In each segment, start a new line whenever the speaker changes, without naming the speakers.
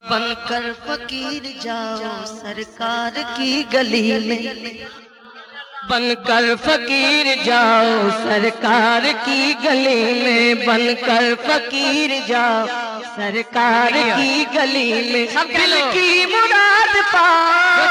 بن کر فقیر جاؤ سرکار کی گلی میں، بن کر فقیر جاؤ سرکار کی گلی میں، بن کر فقیر جاؤ سرکار کی گلی میں، دل کی مراد پاؤ،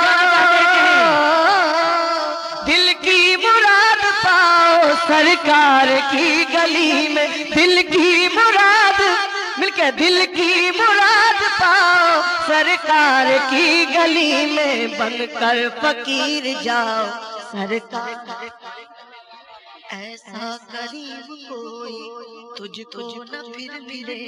دل کی مراد پاؤ سرکار کی گلی میں، دل کی مراد مل کے دل کی مراد پاؤ سرکار کی گلی میں، بن کر فقیر جاؤ سرکار۔ ایسا قریب کوئی تجھ کو نہ پھر ملے،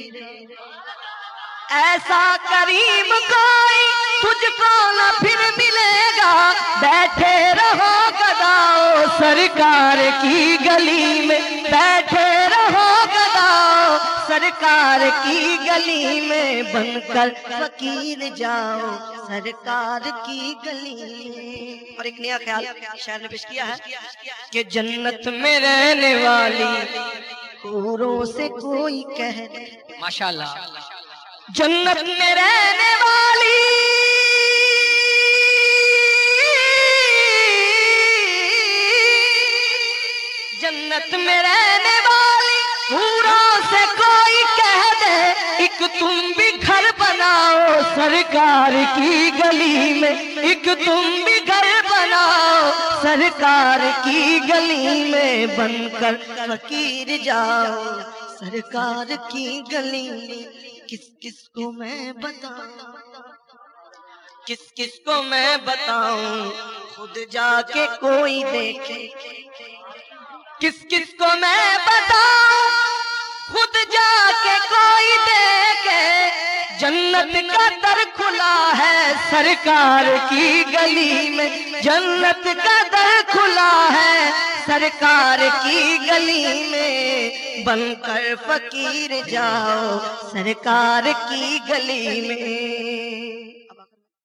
ایسا قریب کوئی تجھ کو نہ پھر ملے گا، بیٹھے رہو گداؤ سرکار کی گلی میں، بیٹھے رہو گداؤ سرکار کی گلی میں، بن کر فقیر جاؤ سرکار کی گلی میں۔ اور ایک نیا خیال شاعر نے پیش کیا ہے کہ جنت میں رہنے والی حوروں سے کوئی کہہ دے،
ماشاءاللہ،
جنت میں رہنے والی جنت میں رہنے والی حوروں سے کوئی کہہ دے، ایک تم بھی گھر بناؤ سرکار کی گلی میں، ایک تم بھی گھر بناؤ سرکار کی گلی میں، بن کر فقیر جاؤ سرکار کی گلی میں۔ کس کس کو میں بتاؤں، کس کس کو میں بتاؤں، خود جا کے کوئی دیکھے، کس کس کو میں بتاؤں خود جا کے کوئی دیکھے، جنت کا در کھلا ہے سرکار کی گلی میں، جنت کا در کھلا ہے سرکار کی گلی میں، بن کر فقیر جاؤ سرکار کی گلی میں۔